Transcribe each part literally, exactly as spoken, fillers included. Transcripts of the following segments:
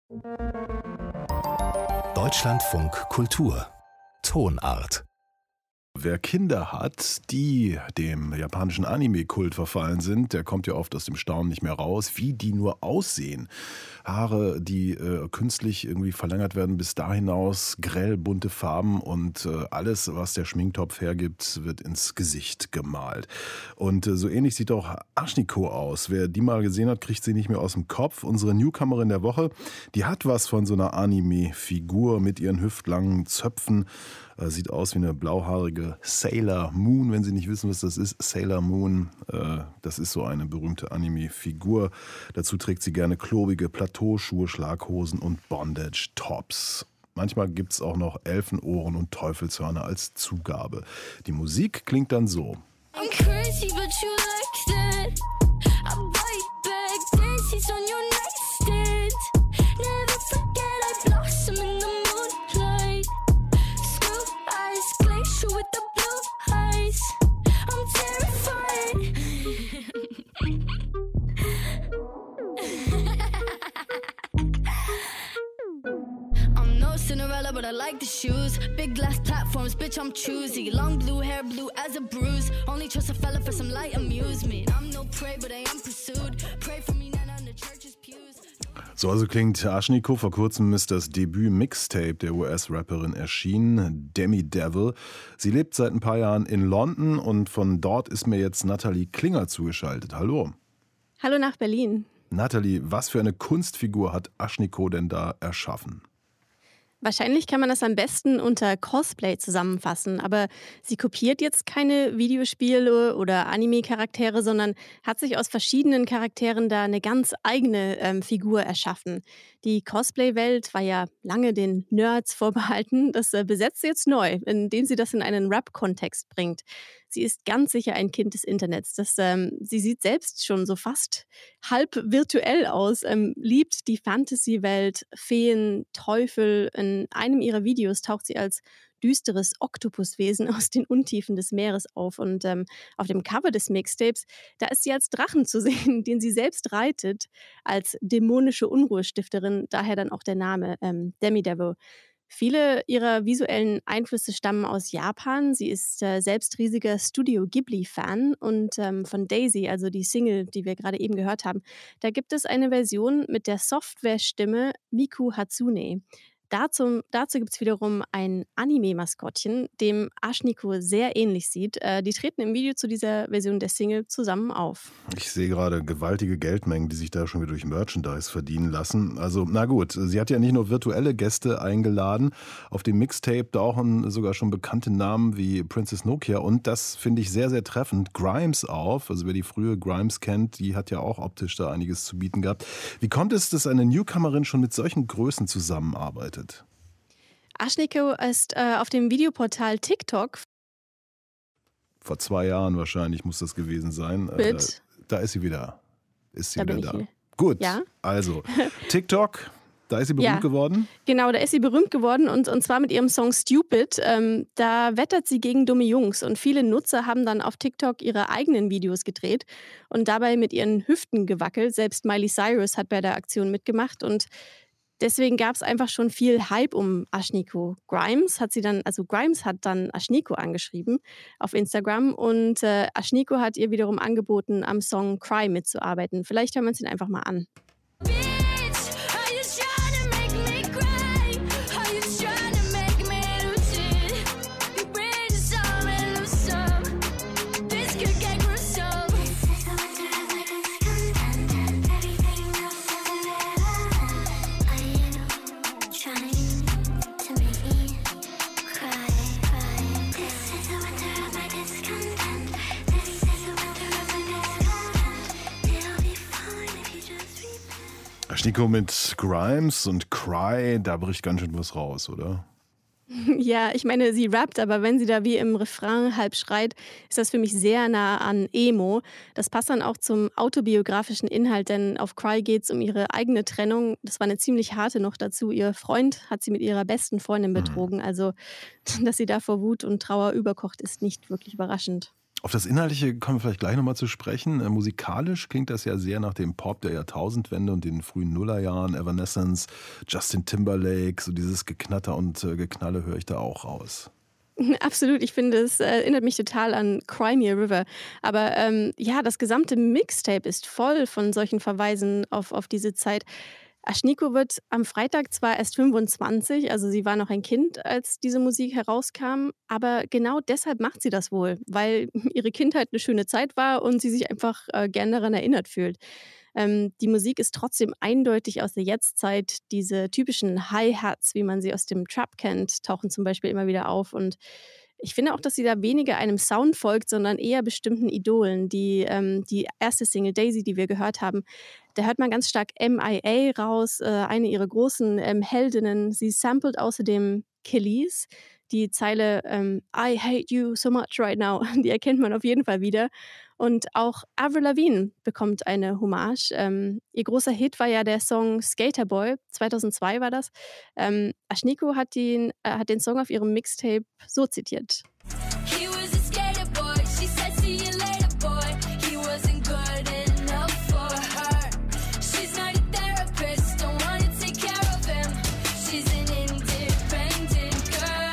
Deutschlandfunk Kultur Tonart. Wer Kinder hat, die dem japanischen Anime-Kult verfallen sind, der kommt ja oft aus dem Staunen nicht mehr raus, wie die nur aussehen. Haare, die äh, künstlich irgendwie verlängert werden bis da hinaus, grell bunte Farben und äh, alles, was der Schminktopf hergibt, wird ins Gesicht gemalt. Und äh, so ähnlich sieht auch Ashniko aus. Wer die mal gesehen hat, kriegt sie nicht mehr aus dem Kopf. Unsere Newcomerin der Woche, die hat was von so einer Anime-Figur mit ihren hüftlangen Zöpfen. Sieht aus wie eine blauhaarige Sailor Moon, wenn Sie nicht wissen, was das ist. Sailor Moon, äh, das ist so eine berühmte Anime-Figur. Dazu trägt sie gerne klobige Plateauschuhe, Schlaghosen und Bondage-Tops. Manchmal gibt es auch noch Elfenohren und Teufelshörner als Zugabe. Die Musik klingt dann so. I'm crazy, but you like that. I bite back, dances on your nightstand. Never forget I blossom in the moonlight. With the blue eyes, I'm terrified. I'm no Cinderella, but I like the shoes. Big glass platforms, bitch, I'm choosy. Long blue hair, blue as a bruise. Only trust a fella for some light amusement. I'm no prey, but I am pursued. Pray for me, not on the church's pews. So, also klingt Ashniko. Vor kurzem ist das Debüt-Mixtape der U S-Rapperin erschienen, Demi Devil. Sie lebt seit ein paar Jahren in London und von dort ist mir jetzt Nathalie Klinger zugeschaltet. Hallo. Hallo nach Berlin. Nathalie, was für eine Kunstfigur hat Ashniko denn da erschaffen? Wahrscheinlich kann man das am besten unter Cosplay zusammenfassen, aber sie kopiert jetzt keine Videospiele oder Anime-Charaktere, sondern hat sich aus verschiedenen Charakteren da eine ganz eigene ähm, Figur erschaffen. Die Cosplay-Welt war ja lange den Nerds vorbehalten. Das äh, besetzt sie jetzt neu, indem sie das in einen Rap-Kontext bringt. Sie ist ganz sicher ein Kind des Internets. Das, ähm, sie sieht selbst schon so fast halb virtuell aus, ähm, liebt die Fantasy-Welt, Feen, Teufel. In einem ihrer Videos taucht sie als düsteres Oktopuswesen aus den Untiefen des Meeres auf. Und ähm, auf dem Cover des Mixtapes, da ist sie als Drachen zu sehen, den sie selbst reitet, als dämonische Unruhestifterin, daher dann auch der Name ähm, Demi Devil. Viele ihrer visuellen Einflüsse stammen aus Japan. Sie ist äh, selbst riesiger Studio Ghibli-Fan und ähm, von Daisy, also die Single, die wir gerade eben gehört haben, da gibt es eine Version mit der Software-Stimme Miku Hatsune. Dazu, dazu gibt es wiederum ein Anime-Maskottchen, dem Ashniko sehr ähnlich sieht. Äh, die treten im Video zu dieser Version der Single zusammen auf. Ich sehe gerade gewaltige Geldmengen, die sich da schon wieder durch Merchandise verdienen lassen. Also na gut, sie hat ja nicht nur virtuelle Gäste eingeladen. Auf dem Mixtape tauchen sogar schon bekannte Namen wie Princess Nokia und das finde ich sehr, sehr treffend, Grimes auf. Also wer die frühe Grimes kennt, die hat ja auch optisch da einiges zu bieten gehabt. Wie kommt es, dass eine Newcomerin schon mit solchen Größen zusammenarbeitet? Ashniko ist äh, auf dem Videoportal TikTok. Vor zwei Jahren wahrscheinlich muss das gewesen sein. Äh, da ist sie wieder. Ist sie da wieder da. Hier. Gut, ja? Also TikTok, da ist sie berühmt ja. geworden? Genau, da ist sie berühmt geworden und, und zwar mit ihrem Song Stupid. Ähm, da wettert sie gegen dumme Jungs und viele Nutzer haben dann auf TikTok ihre eigenen Videos gedreht und dabei mit ihren Hüften gewackelt. Selbst Miley Cyrus hat bei der Aktion mitgemacht und deswegen gab es einfach schon viel Hype um Ashniko. Grimes hat sie dann, also Grimes hat dann Ashniko angeschrieben auf Instagram und äh, Ashniko hat ihr wiederum angeboten, am Song Cry mitzuarbeiten. Vielleicht hören wir uns ihn einfach mal an. Ashniko mit Grimes und Cry, da bricht ganz schön was raus, oder? Ja, ich meine, sie rappt, aber wenn sie da wie im Refrain halb schreit, ist das für mich sehr nah an Emo. Das passt dann auch zum autobiografischen Inhalt, denn auf Cry geht es um ihre eigene Trennung. Das war eine ziemlich harte noch dazu. Ihr Freund hat sie mit ihrer besten Freundin betrogen. Also, dass sie da vor Wut und Trauer überkocht, ist nicht wirklich überraschend. Auf das Inhaltliche kommen wir vielleicht gleich nochmal zu sprechen. Äh, musikalisch klingt das ja sehr nach dem Pop der Jahrtausendwende und den frühen Nullerjahren. Evanescence, Justin Timberlake, so dieses Geknatter und äh, Geknalle höre ich da auch raus. Absolut, ich finde, es äh, erinnert mich total an Cry Me a River. Aber ähm, ja, das gesamte Mixtape ist voll von solchen Verweisen auf, auf diese Zeit. Aschniko wird am Freitag zwar erst fünfundzwanzig, also sie war noch ein Kind, als diese Musik herauskam, aber genau deshalb macht sie das wohl, weil ihre Kindheit eine schöne Zeit war und sie sich einfach äh, gern daran erinnert fühlt. Ähm, die Musik ist trotzdem eindeutig aus der Jetztzeit. Diese typischen Hi-Hats, wie man sie aus dem Trap kennt, tauchen zum Beispiel immer wieder auf. Und ich finde auch, dass sie da weniger einem Sound folgt, sondern eher bestimmten Idolen. Die, ähm, die erste Single Daisy, die wir gehört haben, da hört man ganz stark M I A raus, äh, eine ihrer großen ähm, Heldinnen. Sie samplet außerdem Kelis. Die Zeile ähm, I hate you so much right now, die erkennt man auf jeden Fall wieder. Und auch Avril Lavigne bekommt eine Hommage. Ähm, ihr großer Hit war ja der Song Skater Boy, zweitausendzwei war das. Ähm, Aschniko hat den, äh, hat den Song auf ihrem Mixtape so zitiert. He was a skater boy. She said, see you later, boy. He wasn't good enough for her. She's not a therapist, don't wanna take care of him. She's an independent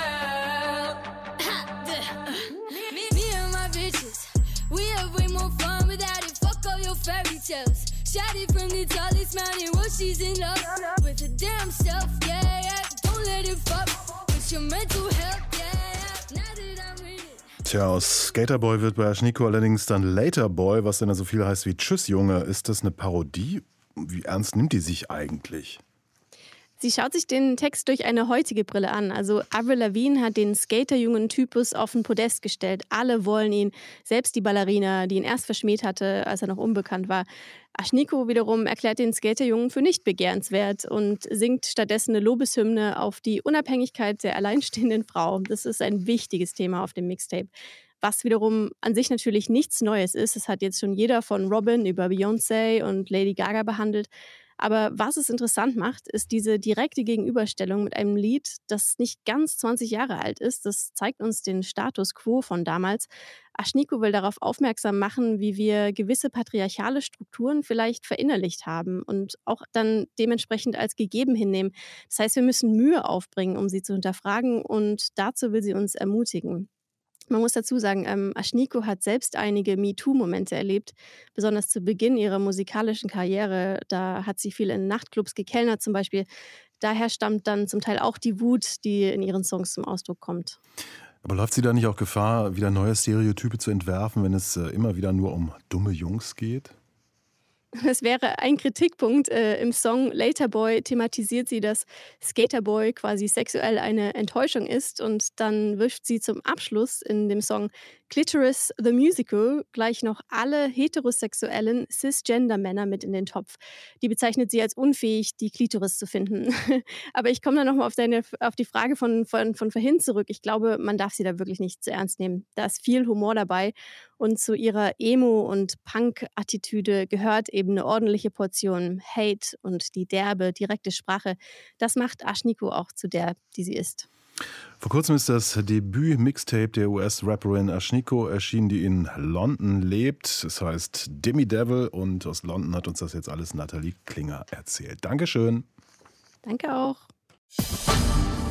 girl. Ha, the- uh, me, me and my bitches, we have way more fun without it. Fuck all your fairy tales. Shot it from the tallest mountain. Well, she's in love with her damn self. Yeah, yeah. Don't let it fuck with your mental health. Yeah, yeah. Now that I'm with it. Tja, aus Skaterboy wird bei Aschniko allerdings dann Laterboy, was dann so viel heißt wie Tschüss, Junge. Ist das eine Parodie? Wie ernst nimmt die sich eigentlich? Sie schaut sich den Text durch eine heutige Brille an. Also Avril Lavigne hat den skaterjungen Typus auf den Podest gestellt. Alle wollen ihn, selbst die Ballerina, die ihn erst verschmäht hatte, als er noch unbekannt war. Aschniko wiederum erklärt den Skaterjungen für nicht begehrenswert und singt stattdessen eine Lobeshymne auf die Unabhängigkeit der alleinstehenden Frau. Das ist ein wichtiges Thema auf dem Mixtape. Was wiederum an sich natürlich nichts Neues ist. Das hat jetzt schon jeder von Robin über Beyoncé und Lady Gaga behandelt. Aber was es interessant macht, ist diese direkte Gegenüberstellung mit einem Lied, das nicht ganz zwanzig Jahre alt ist. Das zeigt uns den Status quo von damals. Aschniko will darauf aufmerksam machen, wie wir gewisse patriarchale Strukturen vielleicht verinnerlicht haben und auch dann dementsprechend als gegeben hinnehmen. Das heißt, wir müssen Mühe aufbringen, um sie zu hinterfragen, und dazu will sie uns ermutigen. Man muss dazu sagen, ähm, Aschniko hat selbst einige MeToo-Momente erlebt, besonders zu Beginn ihrer musikalischen Karriere. Da hat sie viel in Nachtclubs gekellnert zum Beispiel. Daher stammt dann zum Teil auch die Wut, die in ihren Songs zum Ausdruck kommt. Aber läuft sie da nicht auch Gefahr, wieder neue Stereotype zu entwerfen, wenn es äh, immer wieder nur um dumme Jungs geht? Das wäre ein Kritikpunkt. Äh, Im Song Laterboy thematisiert sie, dass Skaterboy quasi sexuell eine Enttäuschung ist, und dann wirft sie zum Abschluss in dem Song Clitoris the Musical gleich noch alle heterosexuellen Cisgender-Männer mit in den Topf. Die bezeichnet sie als unfähig, die Klitoris zu finden. Aber ich komme dann nochmal auf, deine, auf die Frage von, von, von vorhin zurück. Ich glaube, man darf sie da wirklich nicht zu ernst nehmen. Da ist viel Humor dabei, und zu ihrer Emo- und Punk-Attitüde gehört eben eine ordentliche Portion Hate und die derbe, direkte Sprache. Das macht Aschniko auch zu der, die sie ist. Vor kurzem ist das Debüt-Mixtape der U S-Rapperin Aschniko erschienen, die in London lebt. Es heißt Demi Devil, und aus London hat uns das jetzt alles Nathalie Klinger erzählt. Dankeschön. Danke auch.